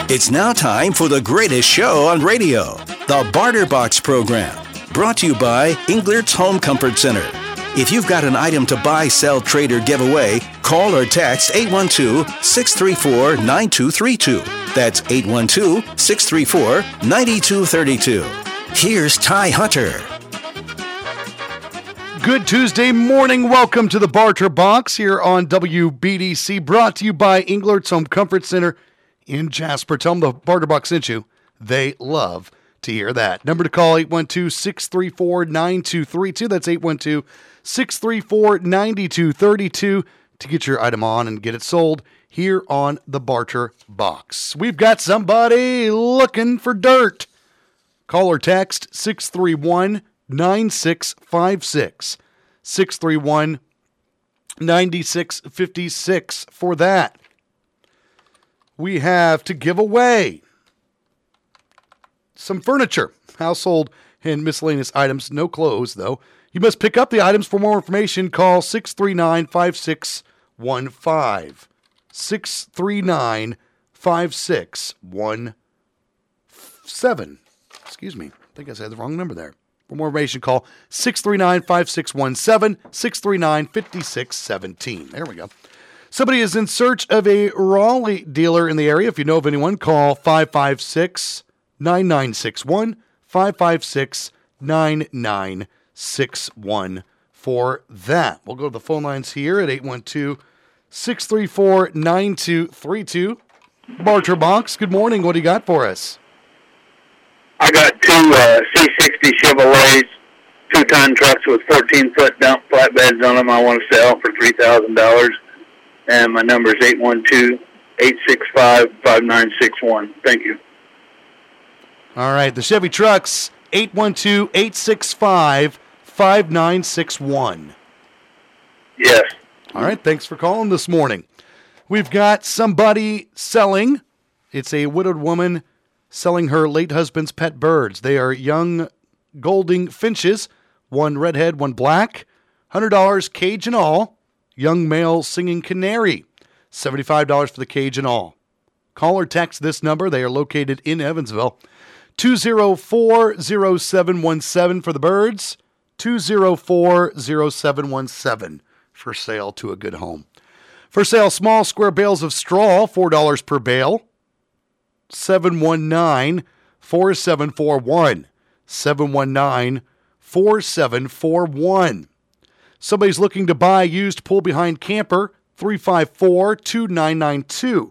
It's now time for the greatest show on radio, the Barter Box program, brought to you by Englert's Home Comfort Center. If you've got an item to buy, sell, trade, or give away, call or text 812-634-9232. That's 812-634-9232. Here's Ty Hunter. Good Tuesday morning. Welcome to the Barter Box here on WBDC, brought to you by Englert's Home Comfort Center in Jasper. Tell them the Barter Box sent you. They love to hear that. Number to call, 812-634-9232. That's 812-634-9232 to get your item on and get it sold here on the Barter Box. We've got somebody looking for dirt. Call or text 631-9656. 631-9656 for that. We have to give away some furniture, household and miscellaneous items. No clothes, though. You must pick up the items. For more information, call 639-5615. 639-5617. Excuse me. I think I said the wrong number there. For more information, call 639-5617, 639-5617. There we go. Somebody is in search of a Raleigh dealer in the area. If you know of anyone, call 556-9961, 556-9961 for that. We'll go to the phone lines here at 812-634-9232. Barter Box, good morning. What do you got for us? I got two C60 Chevrolets, 2-ton trucks with 14-foot dump flatbeds on them I want to sell for $3,000. And my number is 812-865-5961. Thank you. All right, the Chevy trucks, 812-865-5961. Yes. All right, thanks for calling this morning. We've got somebody selling. It's a widowed woman selling her late husband's pet birds. They are young Golding finches, one redhead, one black, $100 cage and all. Young male singing canary, $75 for the cage and all. Call or text this number. They are located in Evansville. 204-0717 for the birds, 204-0717 for sale to a good home. For sale, small square bales of straw, $4 per bale, 719-4741, 719-4741. Somebody's looking to buy used pull-behind camper, 354-2992.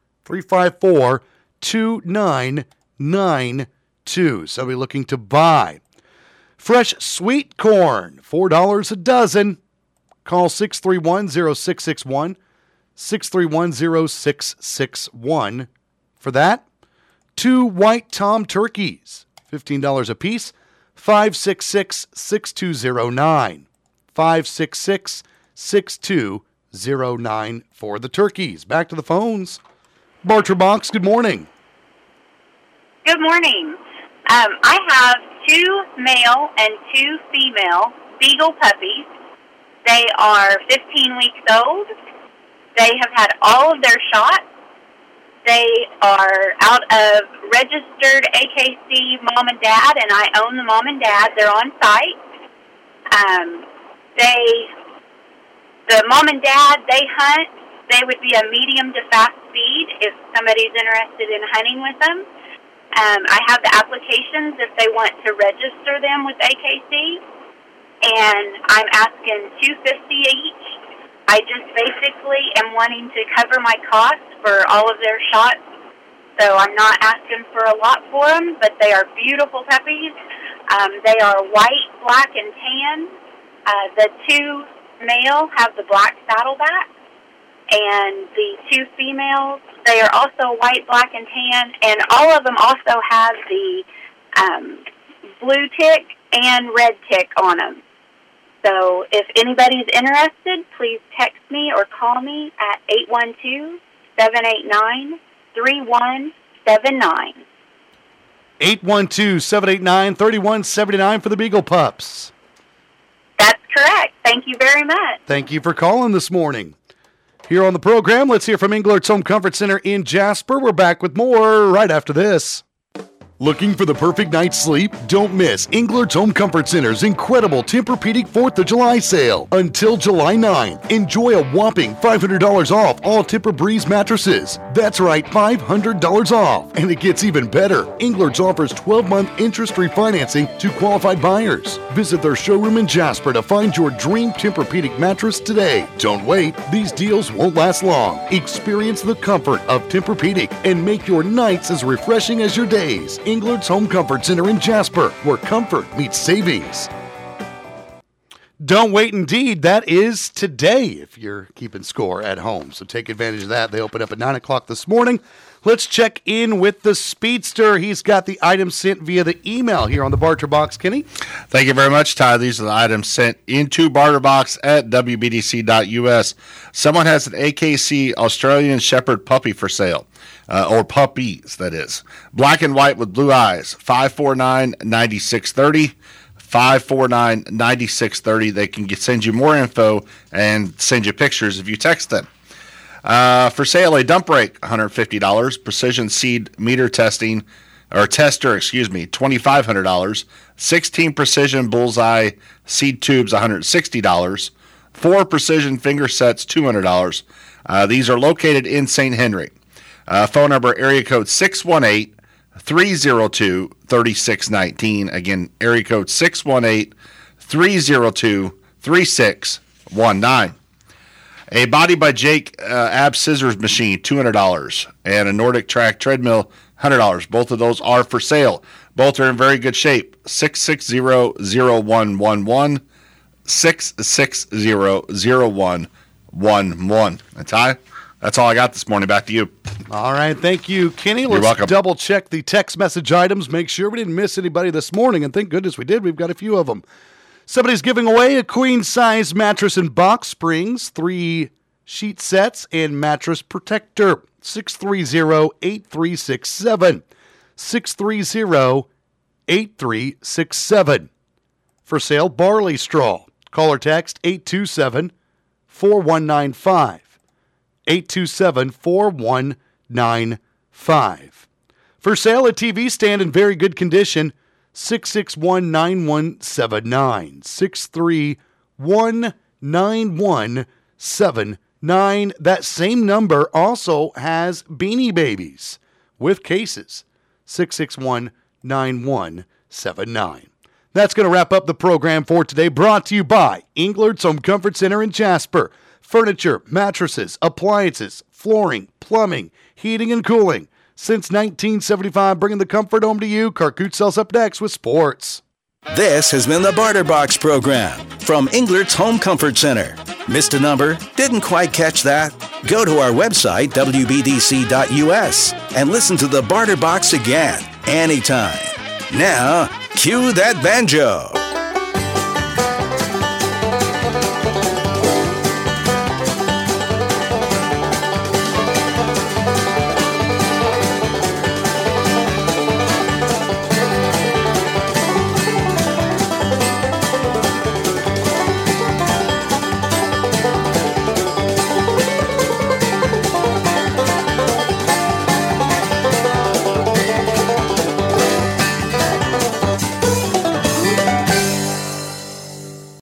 354-2992. Somebody looking to buy. Fresh sweet corn, $4 a dozen. Call 631-0661, 631-0661 for that. 2 white tom turkeys, $15 a piece, 566-6209. 566-6209 for the turkeys. Back to the phones. Barter Box, good morning. Good morning. I have 2 male and 2 female beagle puppies. They are 15 weeks old. They have had all of their shots. They are out of registered AKC mom and dad, and I own the mom and dad. They're on site. The mom and dad, they hunt. They would be a medium to fast speed if somebody's interested in hunting with them. I have the applications if they want to register them with AKC, and I'm asking $250 each. I just basically am wanting to cover my costs for all of their shots, so I'm not asking for a lot for them, but they are beautiful puppies. They are white, black, and tan. The 2 male have the black saddleback, and the 2 females, they are also white, black, and tan, and all of them also have the blue tick and red tick on them. So if anybody's interested, please text me or call me at 812-789-3179. 812-789-3179 for the Beagle Pups. That's correct. Thank you very much. Thank you for calling this morning. Here on the program, let's hear from Englert's Home Comfort Center in Jasper. We're back with more right after this. Looking for the perfect night's sleep? Don't miss Englert's Home Comfort Center's incredible Tempur-Pedic 4th of July sale. Until July 9th, enjoy a whopping $500 off all Tempur-Breeze mattresses. That's right, $500 off. And it gets even better. Englert's offers 12-month interest-free financing to qualified buyers. Visit their showroom in Jasper to find your dream Tempur-Pedic mattress today. Don't wait. These deals won't last long. Experience the comfort of Tempur-Pedic and make your nights as refreshing as your days. Englert's Home Comfort Center in Jasper, where comfort meets savings. Don't wait, indeed. That is today if you're keeping score at home. So take advantage of that. They open up at 9 o'clock this morning. Let's check in with the Speedster. He's got the items sent via the email here on the Barter Box. Kenny? Thank you very much, Ty. These are the items sent into Barter Box at WBDC.us. Someone has an AKC Australian Shepherd puppy for sale. Or puppies, that is. Black and white with blue eyes, $549.9630. $549.9630. They can send you more info and send you pictures if you text them. For sale, a dump rake, $150. Precision seed meter tester, $2,500. 16 precision bullseye seed tubes, $160. 4 precision finger sets, $200. These are located in St. Henry. Phone number, area code 618-302-3619. Again, area code 618-302-3619. A Body by Jake ab scissors machine, $200. And a Nordic Track treadmill, $100. Both of those are for sale. Both are in very good shape. 660-0111. 660-0111. And Ty, that's all I got this morning. Back to you. All right, thank you, Kenny. Let's double check the text message items, make sure we didn't miss anybody this morning, and thank goodness we did. We've got a few of them. Somebody's giving away a queen-size mattress and box springs, 3 sheet sets, and mattress protector. 630-8367. 630-8367. For sale, barley straw. Call or text 827-4195. 827-4195. For sale, a TV stand in very good condition, 661-9179. 631-9179. That same number also has Beanie Babies with cases, 661-9179. That's going to wrap up the program for today, brought to you by Englert's Home Comfort Center in Jasper. Furniture, mattresses, appliances, flooring, plumbing, heating and cooling. Since 1975, bringing the comfort home to you. Karkut sells up next with sports. This has been the Barter Box program from Englert's Home Comfort Center. Missed a number? Didn't quite catch that? Go to our website, WBDC.us, and listen to the Barter Box again, anytime. Now, cue that banjo.